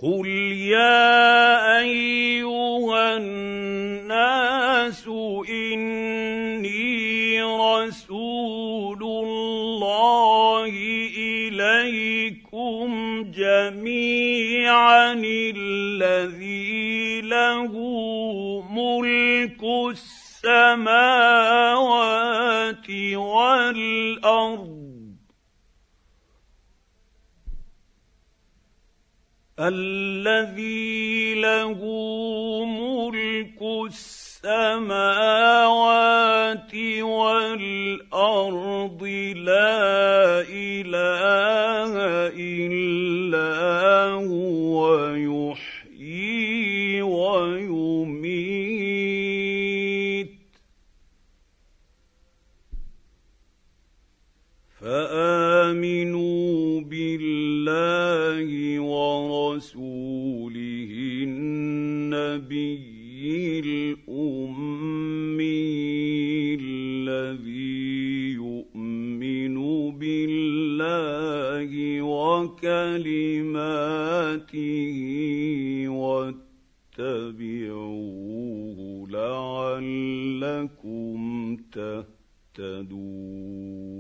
قل يا ايها الناس اني رسول الله اليكم جميعا الذي له ملك السماوات والارض الذي له ملك السماوات والارض لا اله الا هو يحيي ويميت فآمنوا بالله ورسوله النبي الأمي الذي يؤمن بالله وكلماته واتبعوه لعلكم تهتدون.